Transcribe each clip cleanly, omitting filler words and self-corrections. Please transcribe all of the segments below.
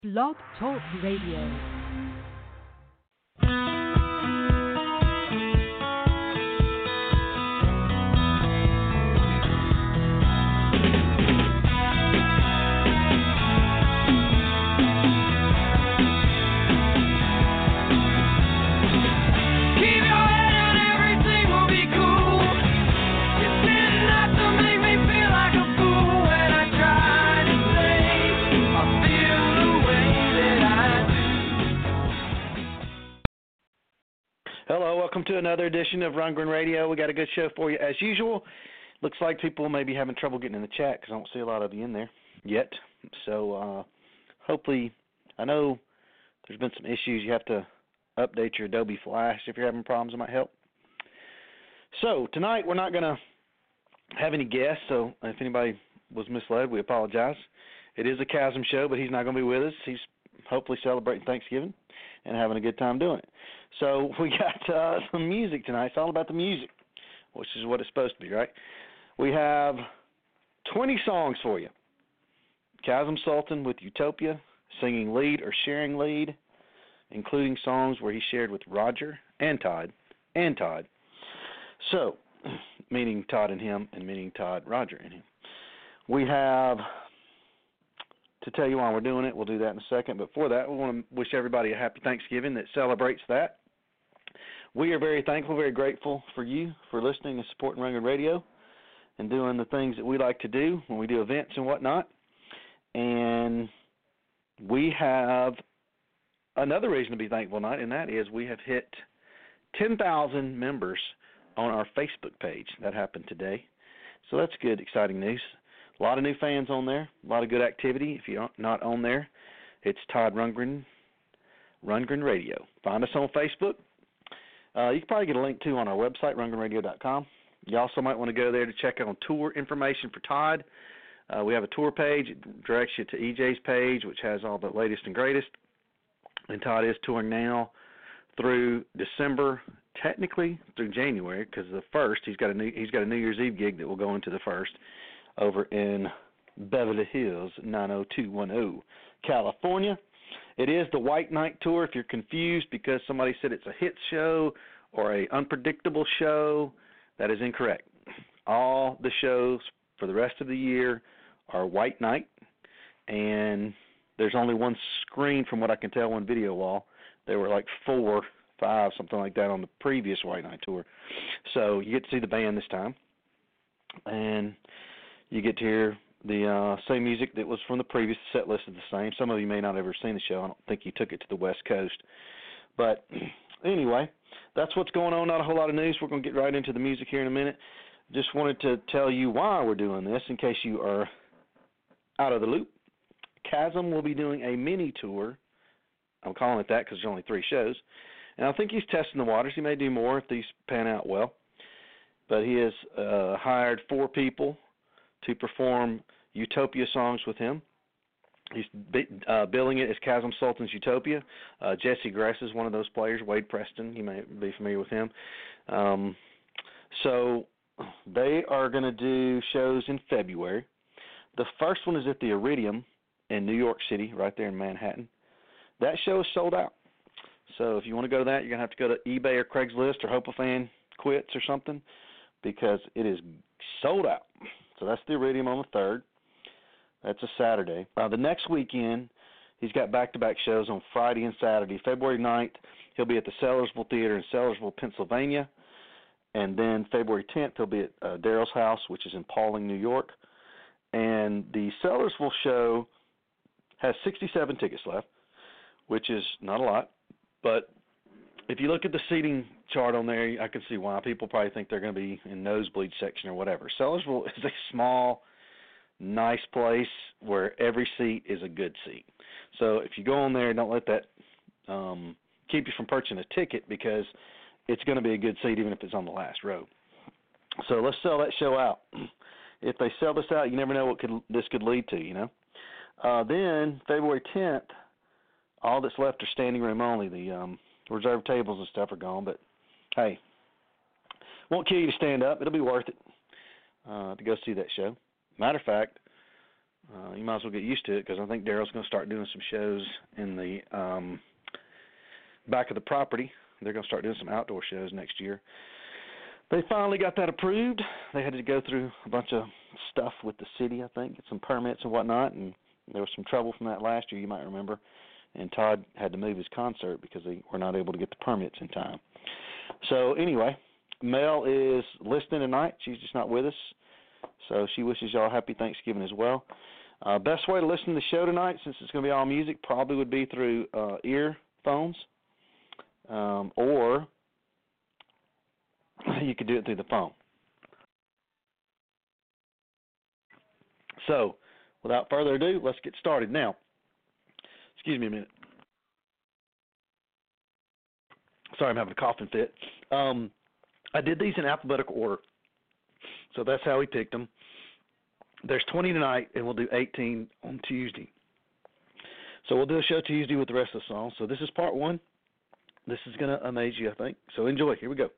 Blog Talk Radio. Hello, welcome to another edition of Rundgren Radio. We got a good show for you as usual. Looks like people may be having trouble getting in the chat because I don't see a lot of you in there yet. So hopefully, I know there's been some issues. You have to update your Adobe Flash if you're having problems. It might help. So tonight we're not going to have any guests, so if anybody was misled, we apologize. It is a Chasm show, but he's not going to be with us. He's hopefully celebrating Thanksgiving and having a good time doing it. So we got some music tonight. It's all about the music, which is what it's supposed to be, right? We have 20 songs for you. Chasm Sultan with Utopia, singing lead or sharing lead, including songs where he shared with Roger and Todd. So, meaning Todd and him, and meaning Todd, Roger, and him. We have, to tell you why we're doing it, we'll do that in a second. But for that, we want to wish everybody a happy Thanksgiving that celebrates that. We are very thankful, very grateful for you for listening and supporting Rundgren Radio and doing the things that we like to do when we do events and whatnot. And we have another reason to be thankful tonight, and that is we have hit 10,000 members on our Facebook page. That happened today. So that's good, exciting news. A lot of new fans on there, a lot of good activity. If you're not on there, it's Todd Rundgren Radio. Find us on Facebook. You can probably get a link, too, on our website, rundgrenradio.com. You also might want to go there to check on tour information for Todd. We have a tour page. It directs you to EJ's page, which has all the latest and greatest. And Todd is touring now through December, technically through January, because the 1st, he's got a New Year's Eve gig that will go into the 1st over in Beverly Hills, 90210, California. It is the White Night Tour. If you're confused because somebody said it's a hit show or a unpredictable show, that is incorrect. All the shows for the rest of the year are White Night, and there's only one screen from what I can tell on video wall. There were like 4, 5, something like that on the previous White Night Tour. So you get to see the band this time, and you get to hear the same music that was from the previous set list is the same. Some of you may not have ever seen the show. I don't think you took it to the West Coast. But anyway, that's what's going on. Not a whole lot of news. We're going to get right into the music here in a minute. Just wanted to tell you why we're doing this in case you are out of the loop. Chasm will be doing a mini tour. I'm calling it that because there's only 3 shows. And I think he's testing the waters. He may do more if these pan out well. But he has hired 4 people to perform Utopia songs with him. He's billing it as Chasm Sultan's Utopia. Jesse Gress is one of those players, Wade Preston. You may be familiar with him. So they are going to do shows in February. The first one is at the Iridium in New York City, right there in Manhattan. That show is sold out. So if you want to go to that, you're going to have to go to eBay or Craigslist or Hope a Fan Quits or something because it is sold out. So that's the Iridium on the 3rd. That's a Saturday. The next weekend, he's got back-to-back shows on Friday and Saturday. February 9th, he'll be at the Sellersville Theater in Sellersville, Pennsylvania. And then February 10th, he'll be at Daryl's House, which is in Pawling, New York. And the Sellersville show has 67 tickets left, which is not a lot. But if you look at the seating chart on there, I can see why. People probably think they're going to be in nosebleed section or whatever. Sellersville is a small, nice place where every seat is a good seat. So if you go on there, don't let that keep you from purchasing a ticket because it's going to be a good seat even if it's on the last row. So let's sell that show out. If they sell this out, you never know what this could lead to, you know. Then February 10th, all that's left are standing room only. The reserved tables and stuff are gone, but hey, won't kill you to stand up. It'll be worth it to go see that show. Matter of fact, You might as well get used to it because I think Daryl's going to start doing some shows in the back of the property. They're going to start doing some outdoor shows next year. They finally got that approved. They had to go through a bunch of stuff with the city, I think, get some permits and whatnot, and there was some trouble from that last year, you might remember. And Todd had to move his concert because they were not able to get the permits in time. So anyway, Mel is listening tonight. She's just not with us. So she wishes y'all a happy Thanksgiving as well. Best way to listen to the show tonight, since it's going to be all music, probably would be through earphones, or you could do it through the phone. So, without further ado, let's get started now. Excuse me a minute. Sorry, I'm having a coughing fit. I did these in alphabetical order, so that's how we picked them. There's 20 tonight, and we'll do 18 on Tuesday. So we'll do a show Tuesday with the rest of the songs. So this is part one. This is going to amaze you, I think. So enjoy. Here we go.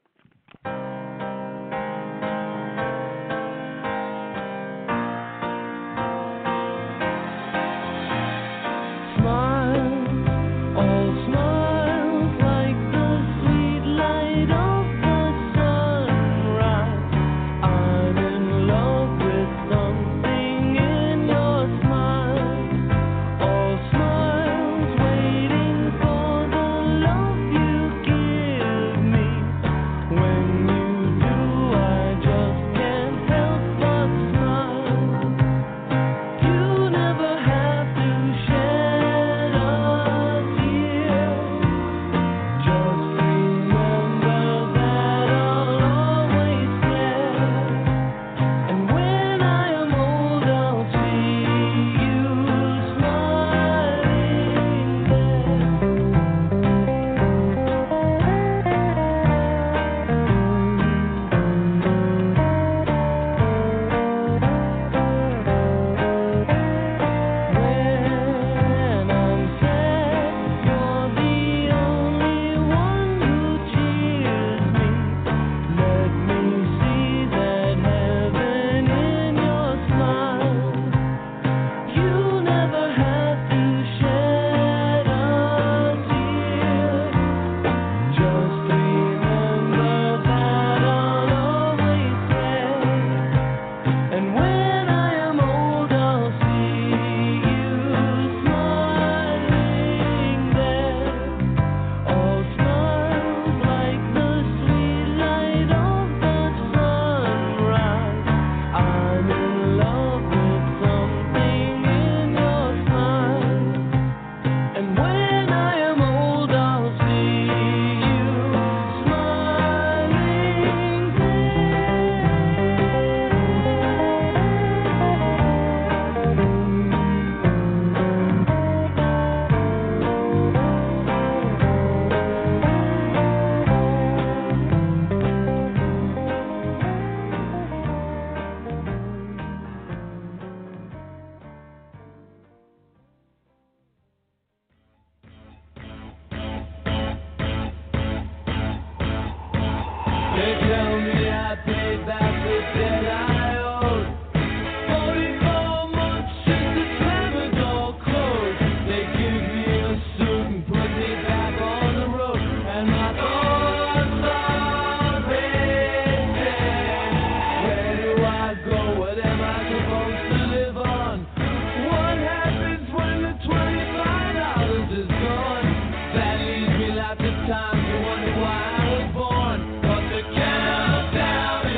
Time to wonder why I was born, but the countdown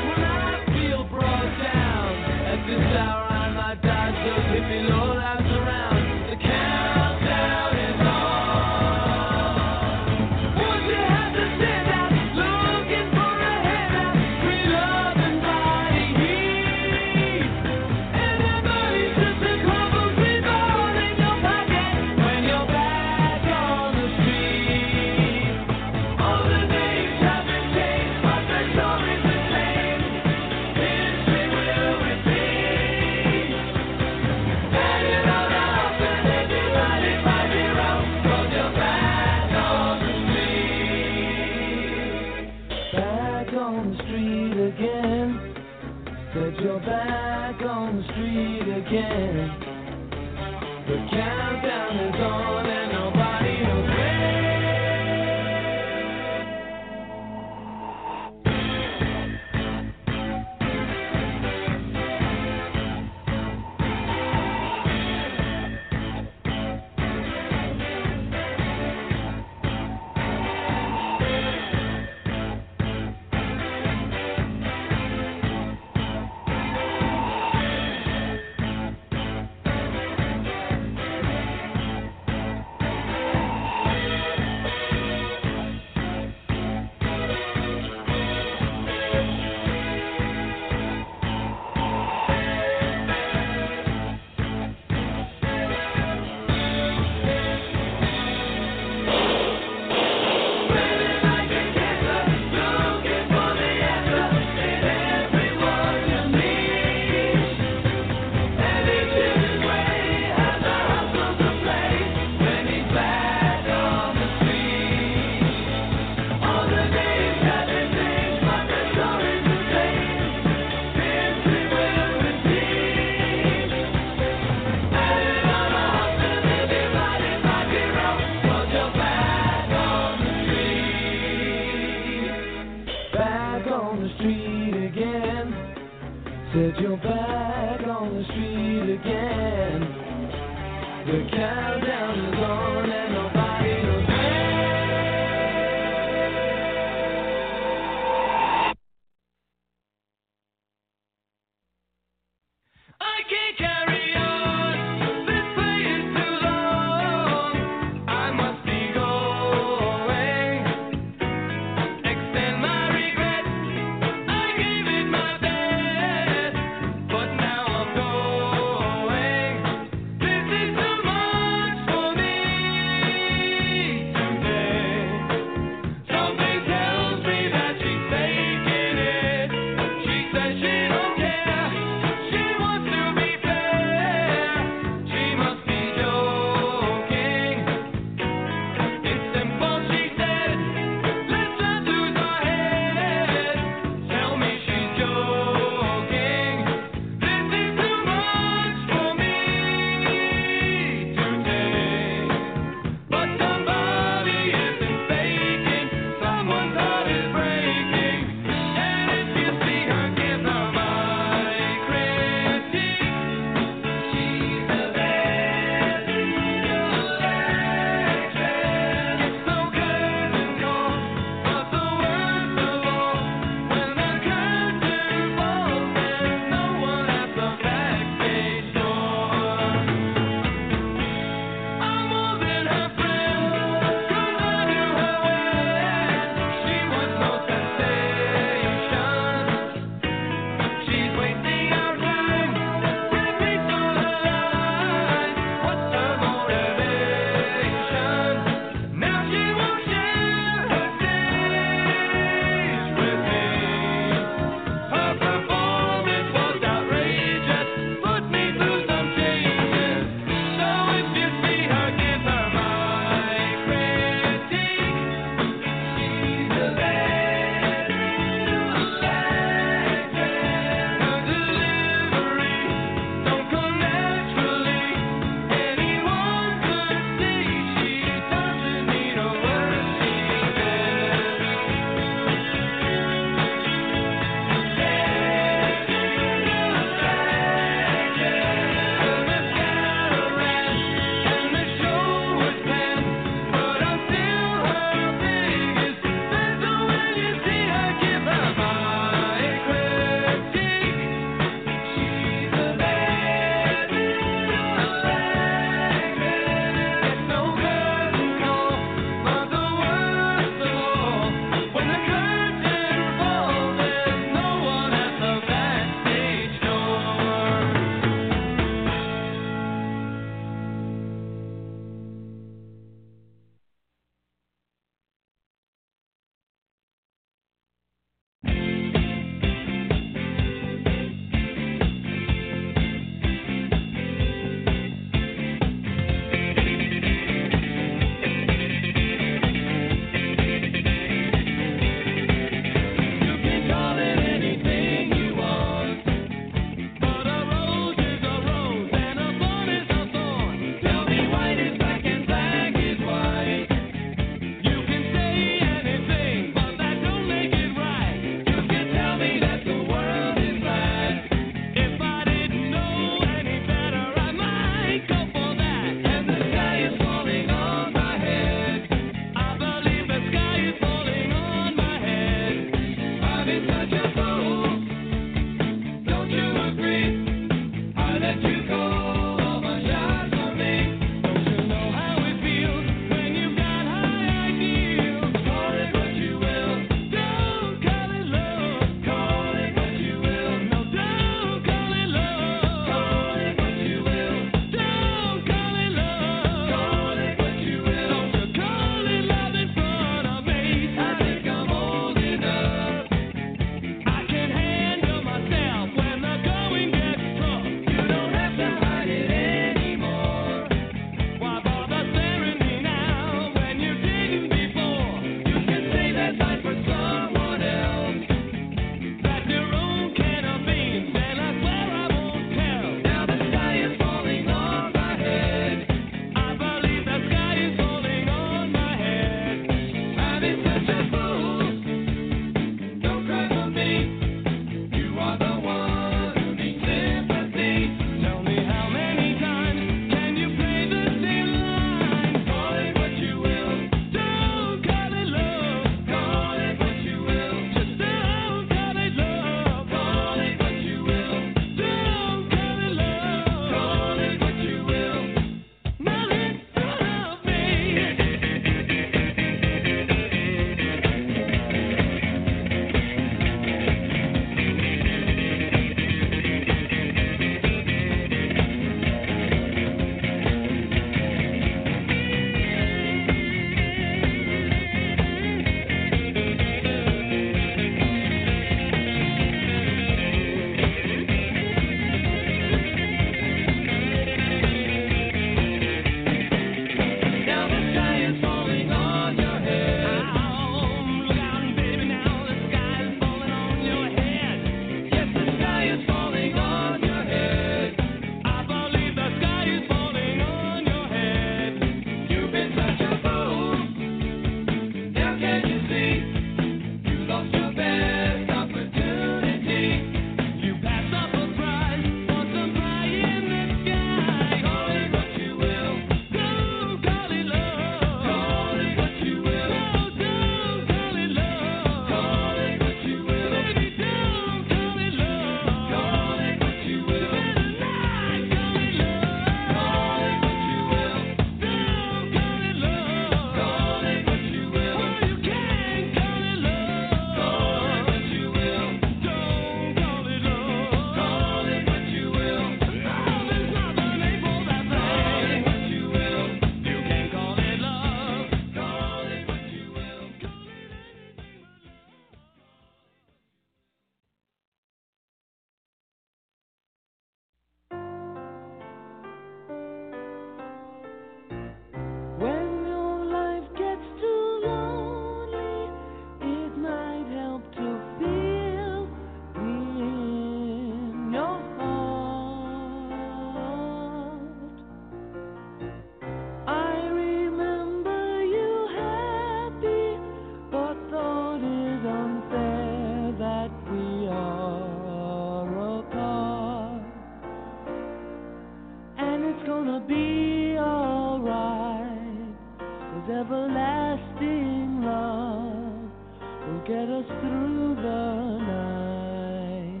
everlasting love will get us through the night.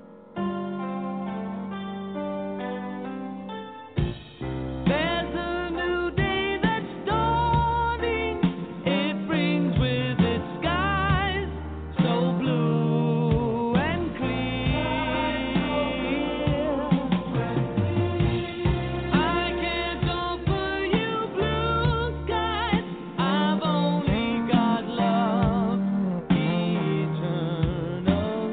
There's a new day that's dawning. It brings with it skies so blue and clear. I can't offer you blue skies. I've only got love eternally.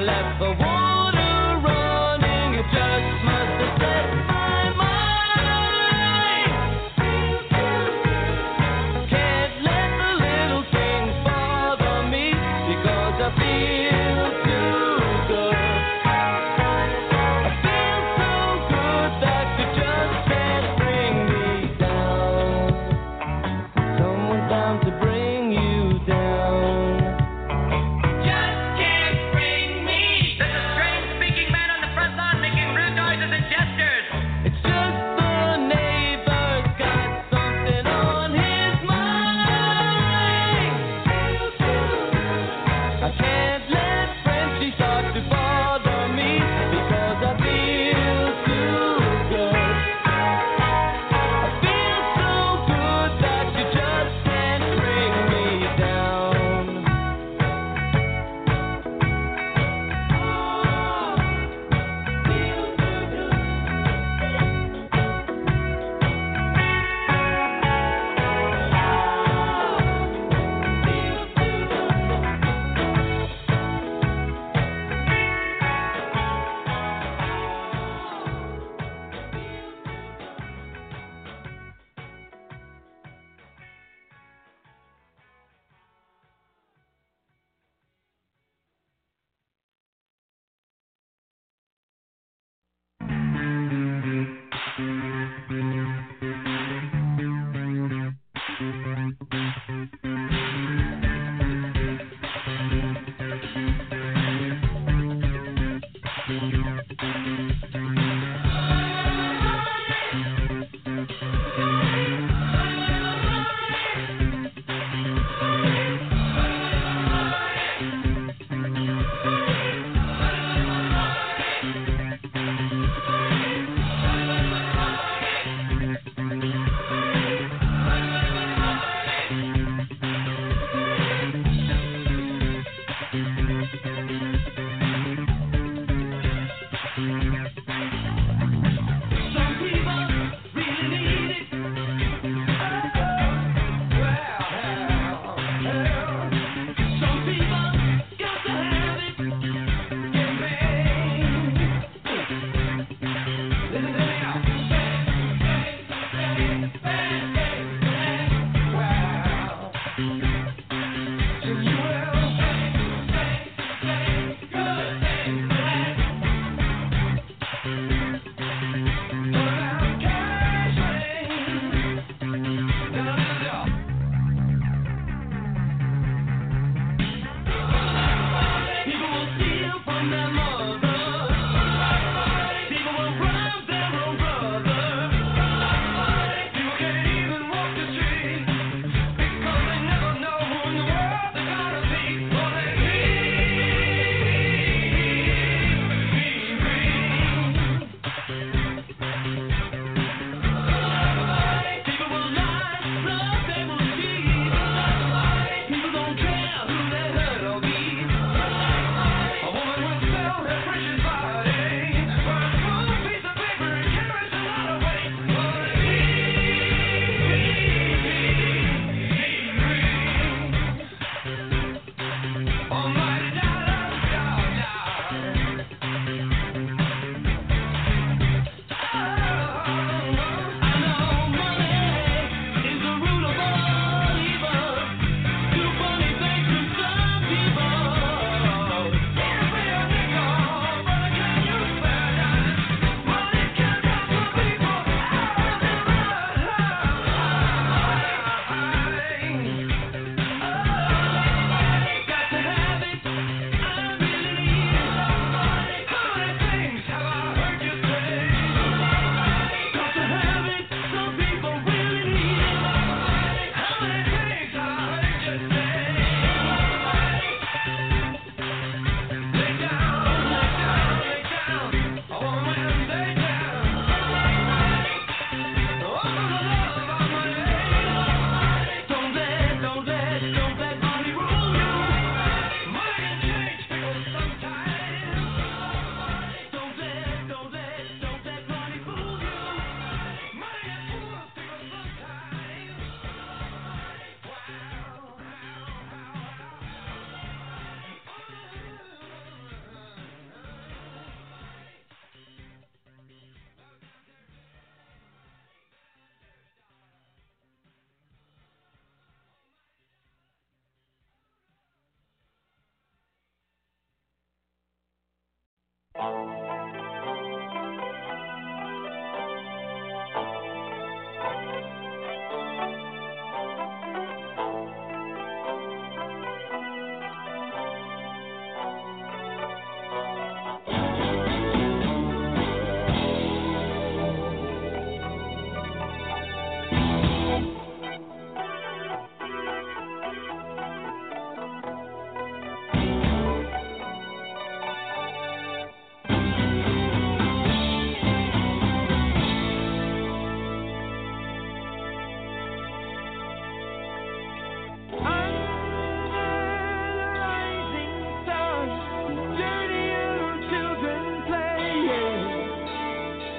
left the water running. It just must have set my mind. Can't let the little things bother me because I feel too good. I feel so good that you just can't bring me down. Someone's bound to bring you down. Just can't bring me down.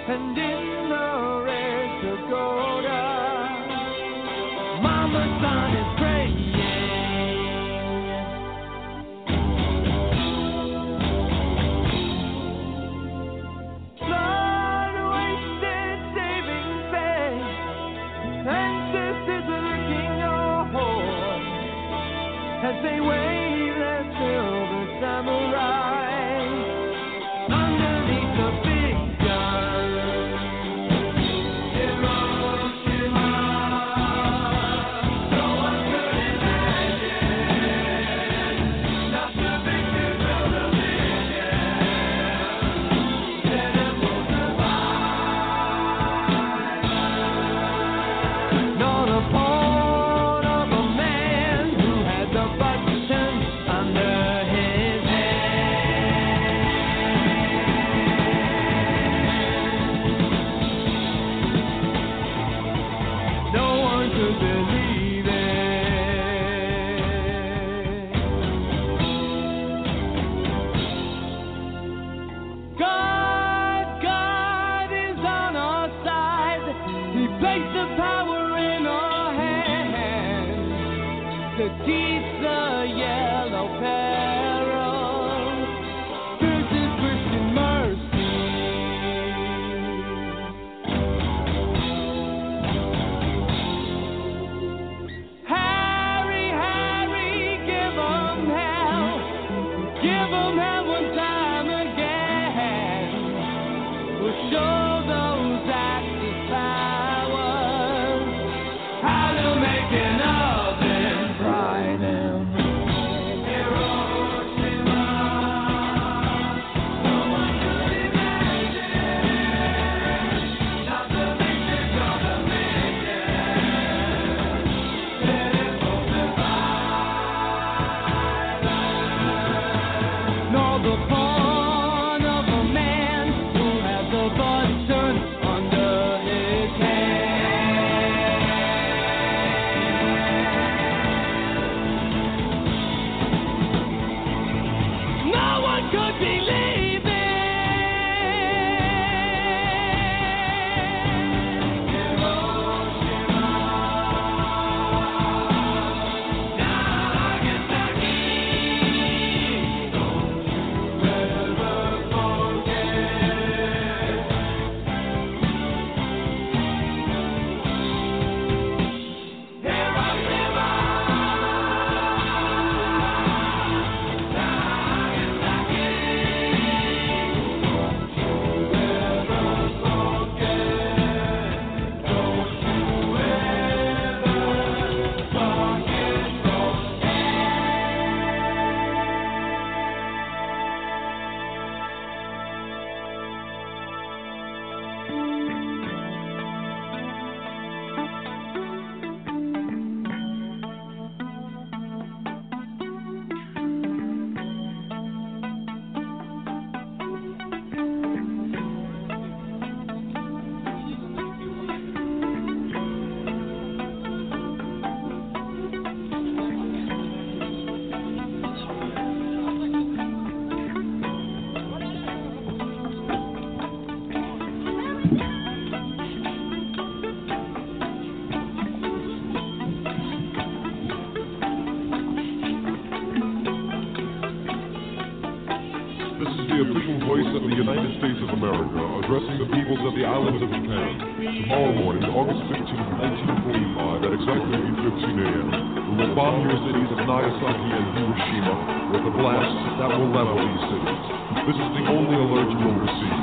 and in the red pagoda, Mama Sun is praying. Blood wasted savings bank, ancestors are looking on as they wave their silver samurai underneath the big gun. Hiroshima, no one could imagine, not the victors of the vision, that it will survive. Not a pawn of a man who had the button under his hand. No one could believe it. God is on our side. He placed the power in our hands to teach the yellow peril. This is Christian mercy. Harry, give 'em hell. Give 'em hell one time again. We'll show those axis powers how to make an oven fry them. Hiroshima, no one could imagine, not the victors of the mission, that it will survive. Nor the pawn of a man who had the button under his hand. No one could believe it. Hiroshima, Nagasaki, don't you ever forget. Hiroshima, Nagasaki, don't you ever forget. Don't you This is the official voice of the United States of America, addressing the peoples of the islands of Japan. Tomorrow morning, August 15, 1945, at exactly 8:15 a.m., we will bomb your cities of Nagasaki and Hiroshima with a blast that will level these cities. This is the only alert you will receive.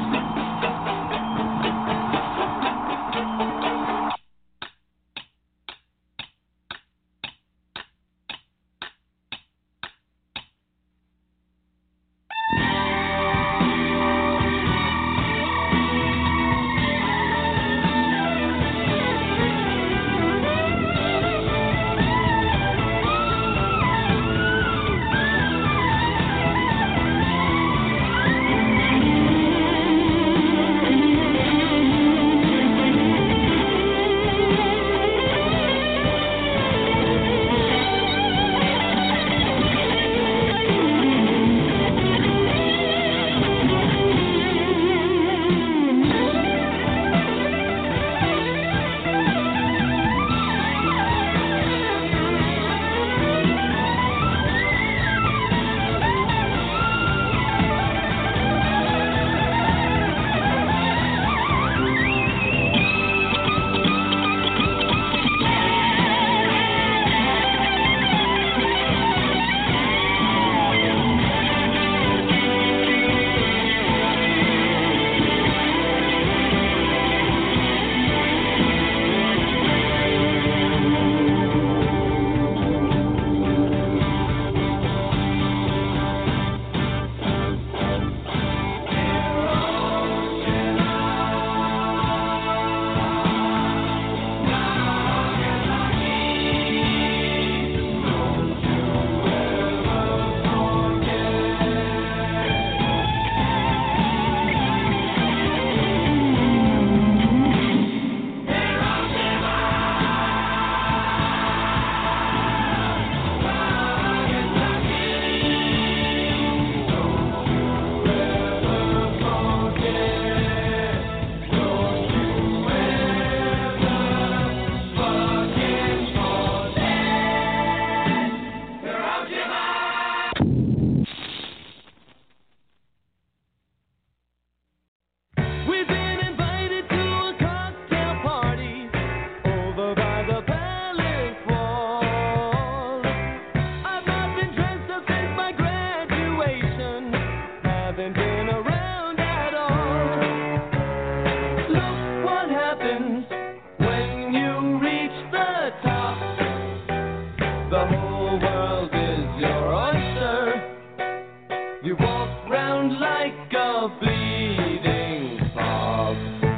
ain't been around at all. Look what happens when you reach the top. The whole world is your oyster. You walk round like a bleeding fog.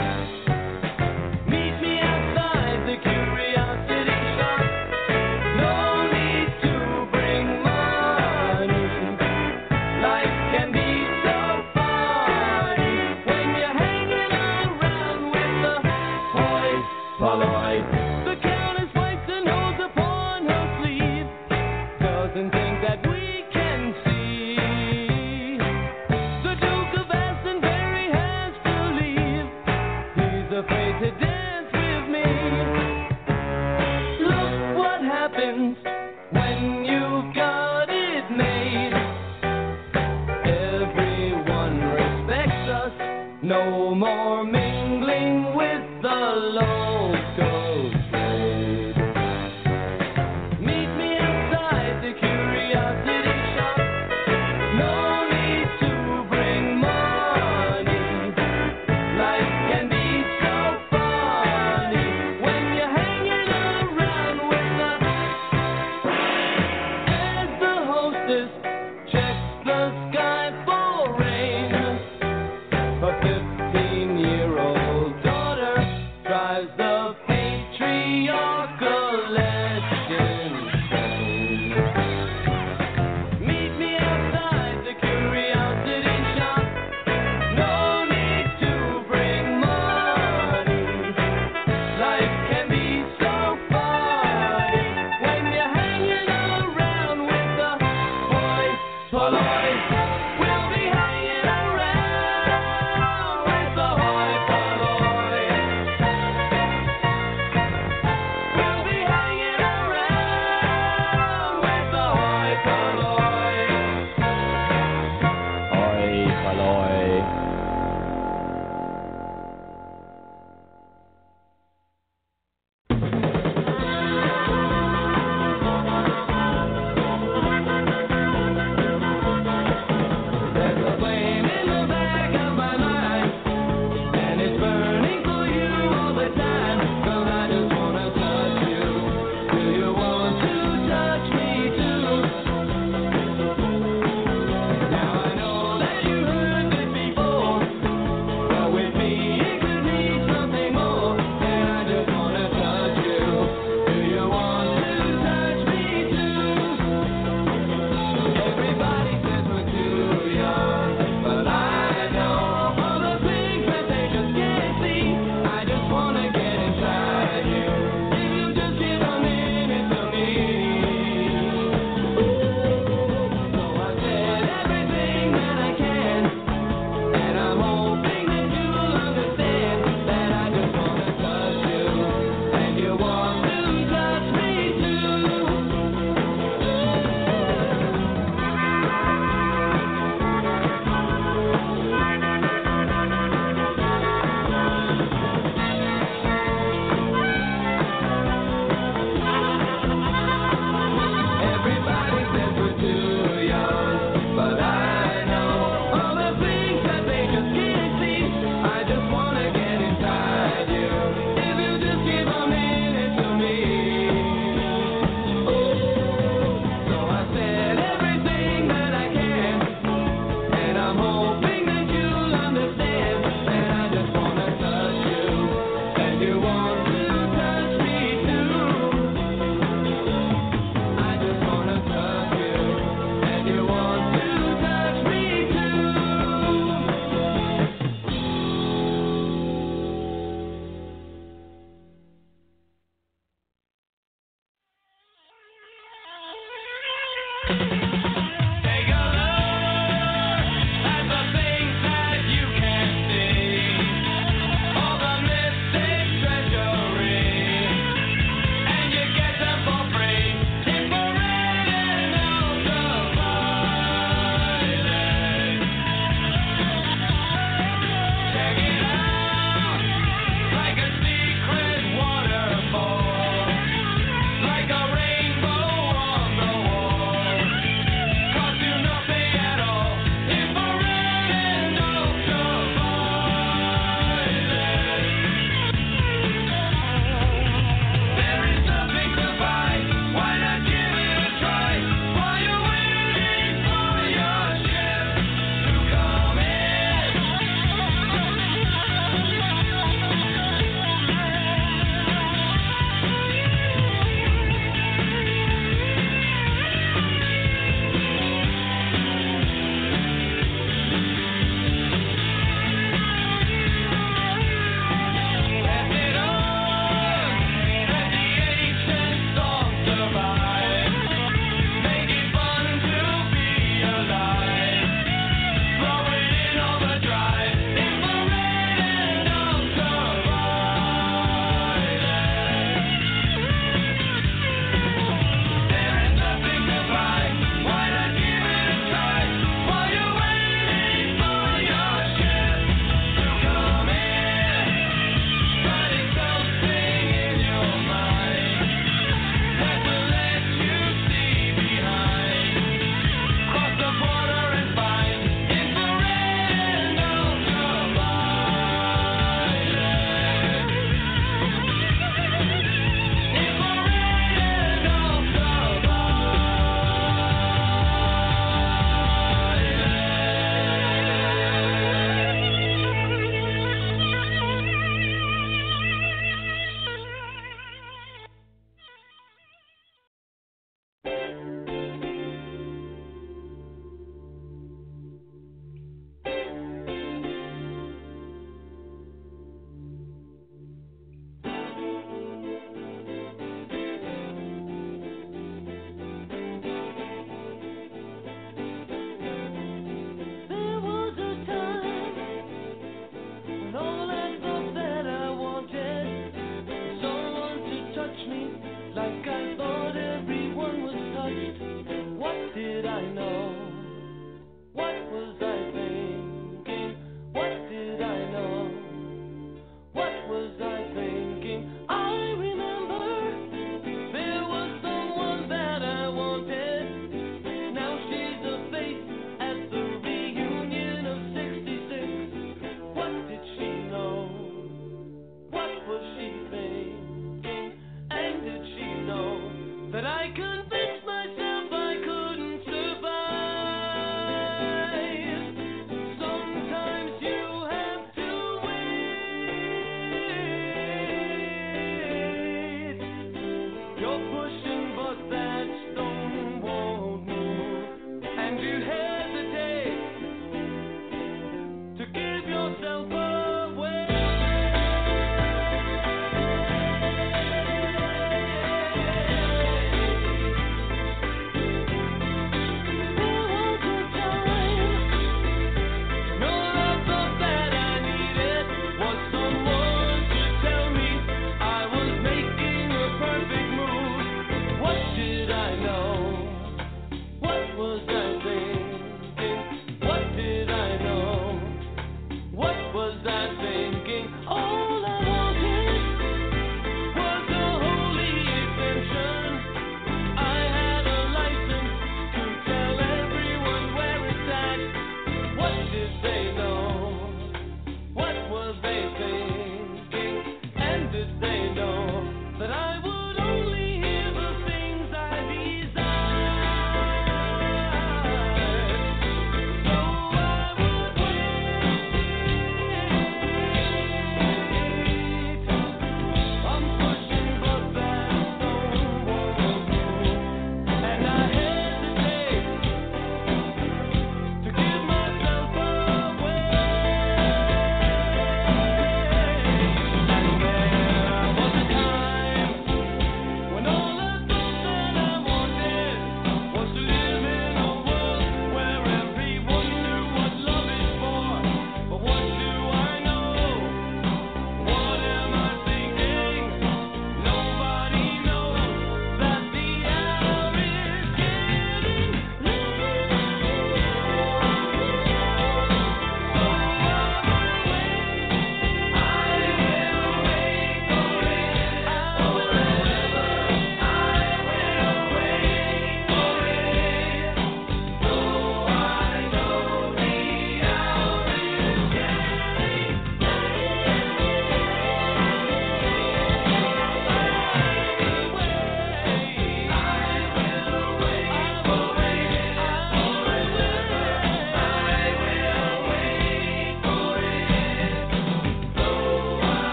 Meet me outside the curiosity shop. No need to bring money. Life can be so funny when you're hanging around with the hoi polloi. The countess wipes and holds upon her sleeve. Doesn't think that we can see. The Duke of Glastonbury has to leave. He's afraid to dance with me. Look what happens when you've got it made. Everyone respects us. No more mingling with the local trade. Meet me outside the curiosity shop. No need to bring money. Life can be so funny when you're hanging around with the. As the hostess checks the sky for rain, her 15-year-old daughter drives the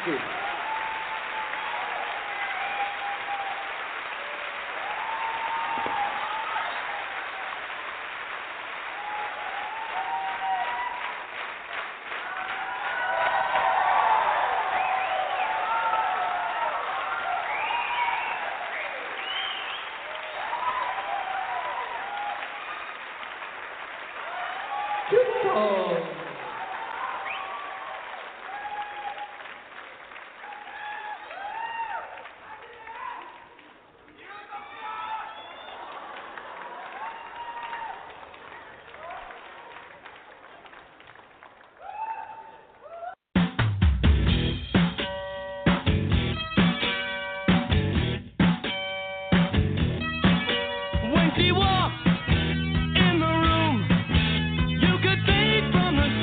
Thank you. When she walked in the room, you could see from the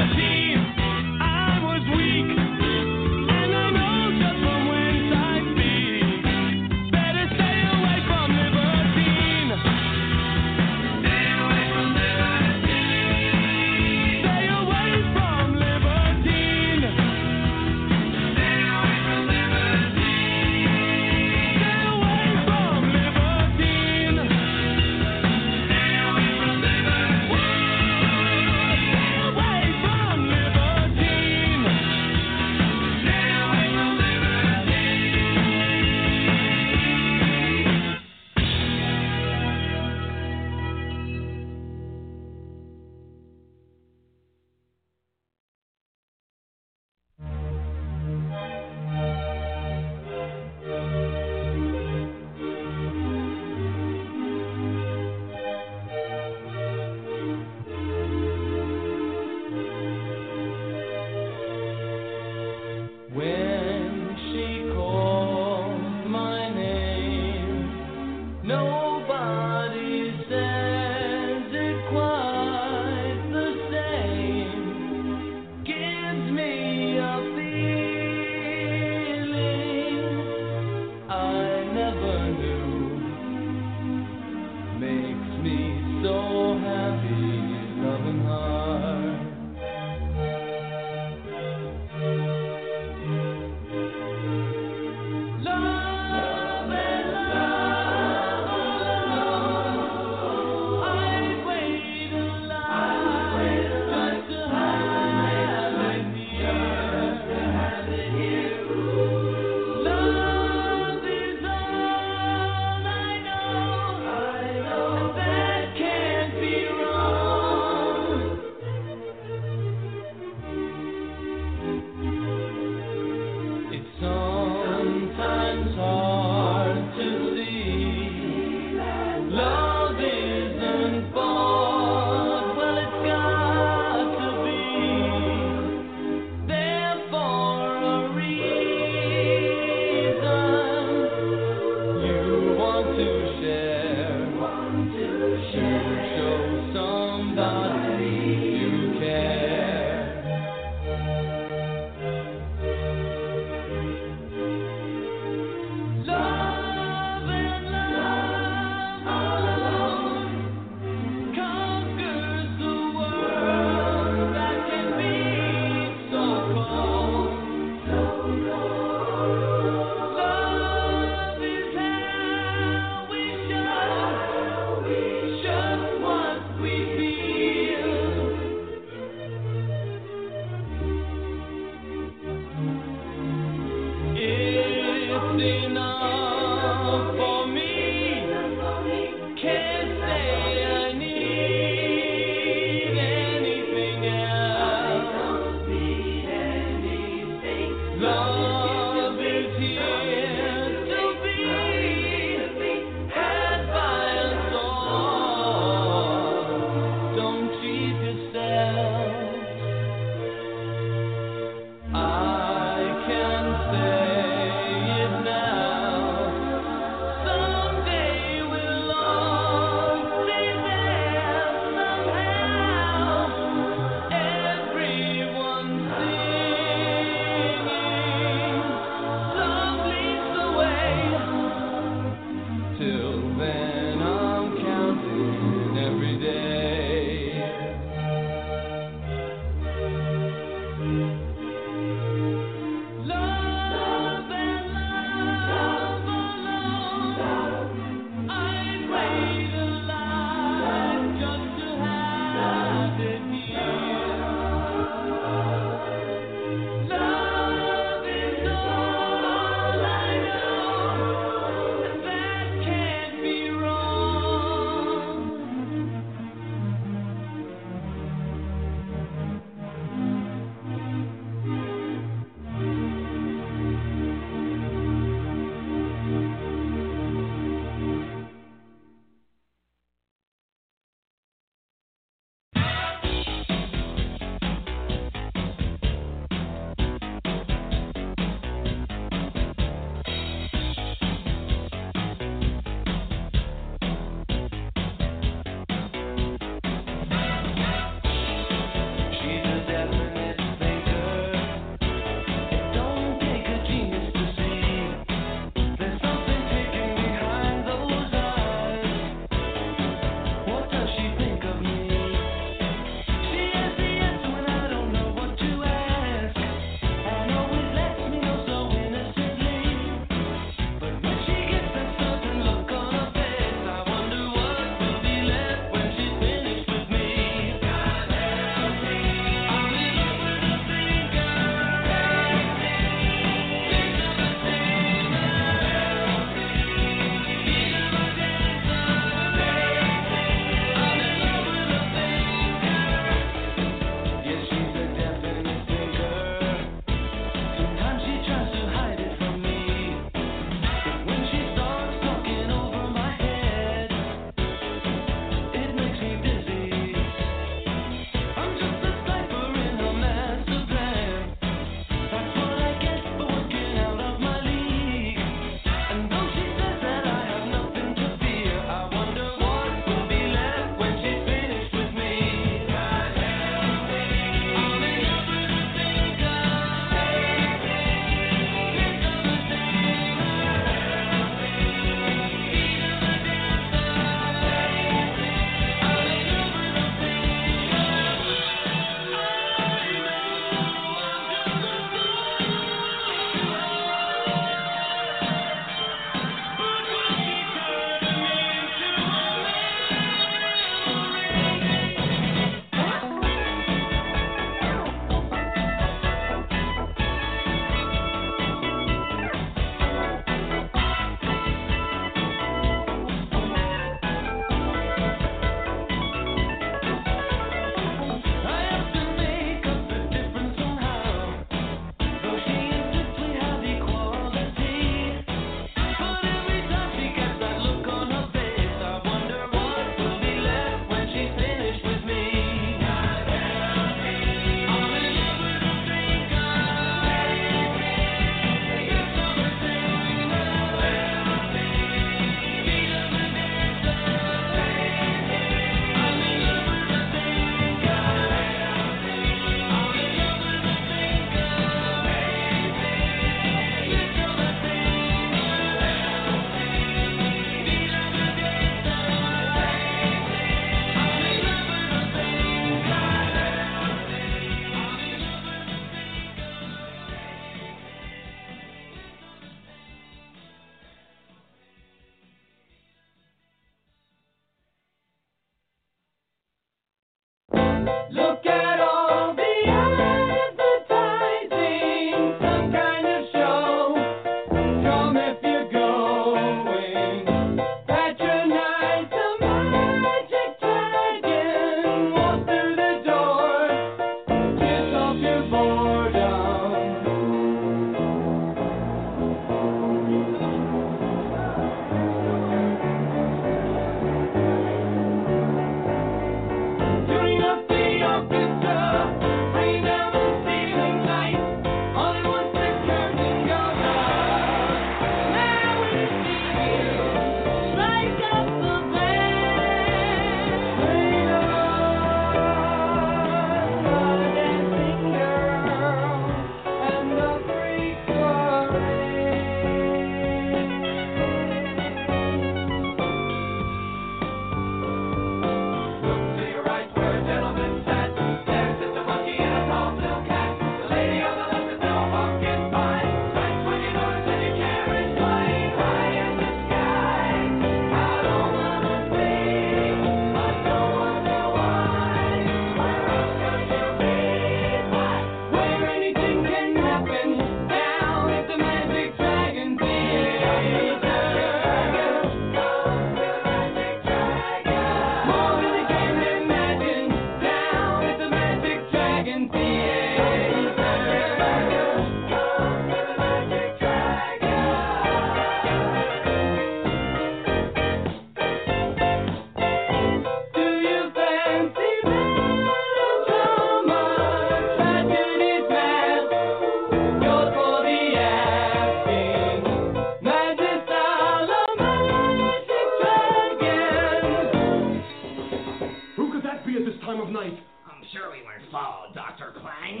time of night? I'm sure we weren't followed, Dr. Klein.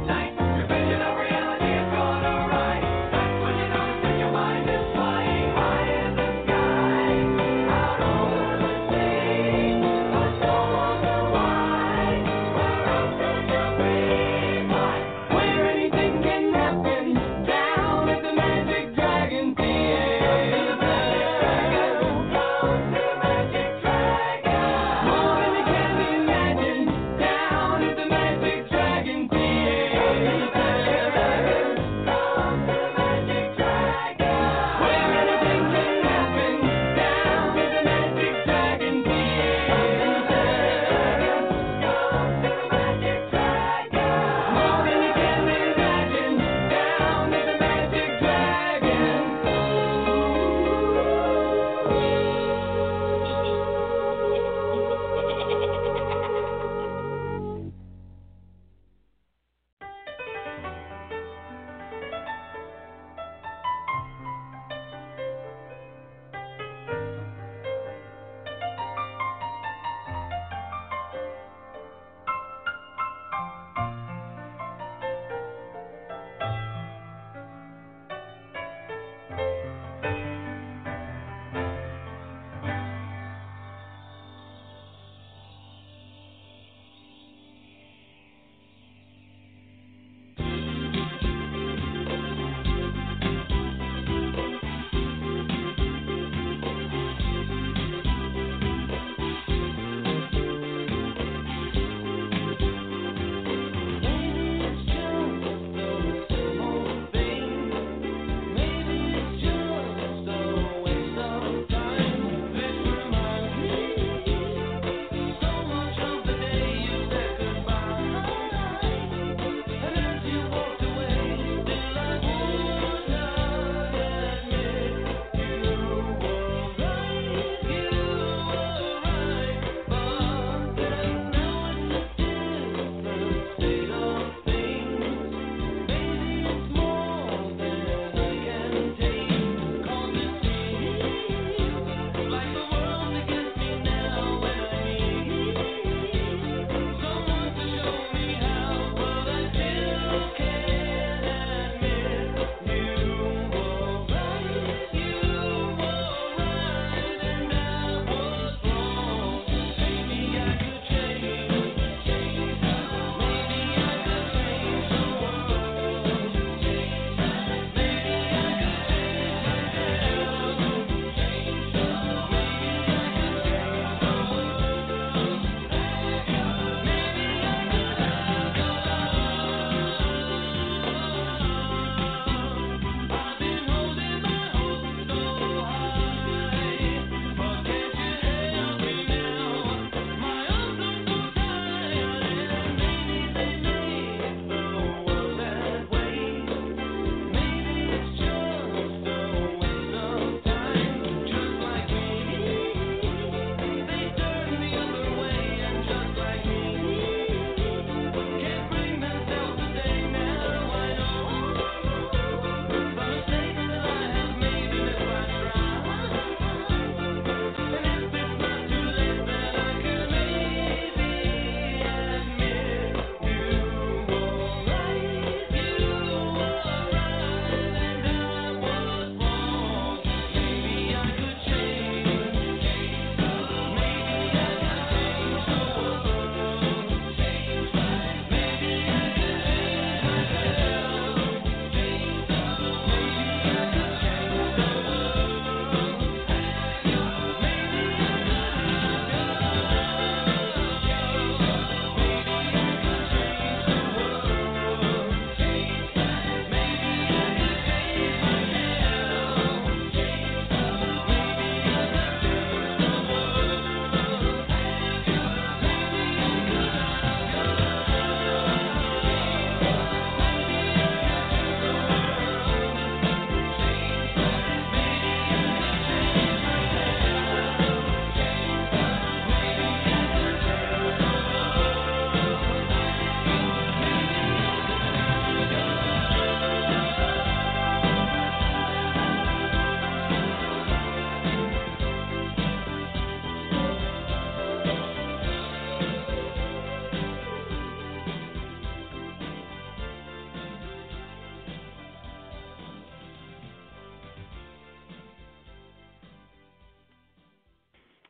Your vision of reality is gone awry. That's when you notice that your mind is flying high.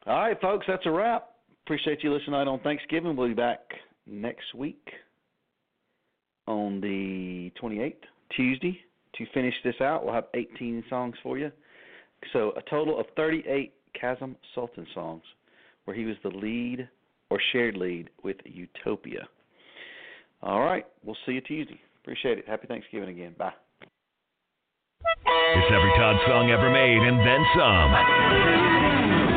All right, folks, that's a wrap. Appreciate you listening tonight on Thanksgiving. We'll be back next week on the 28th, Tuesday, to finish this out. We'll have 18 songs for you. So a total of 38 Kasim Sultan songs where he was the lead or shared lead with Utopia. All right, we'll see you Tuesday. Appreciate it. Happy Thanksgiving again. Bye. It's every Todd song ever made and then some.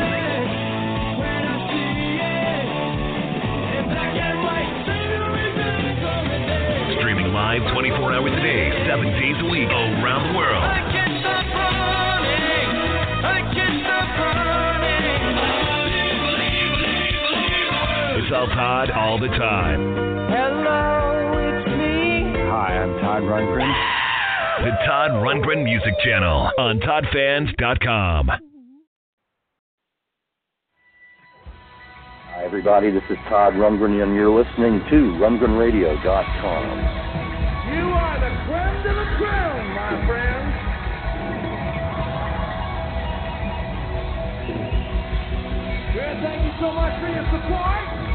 Streaming live 24 hours a day, 7 days a week, around the world. I can't stop running. I can't stop running. It's all Todd all the time. Hello, it's me. Hi, I'm Todd Rundgren. The Todd Rundgren Music Channel on ToddFans.com. Hi, everybody. This is Todd Rundgren, and you're listening to RundgrenRadio.com. You are the creme de la creme, my friend. Well, thank you so much for your support.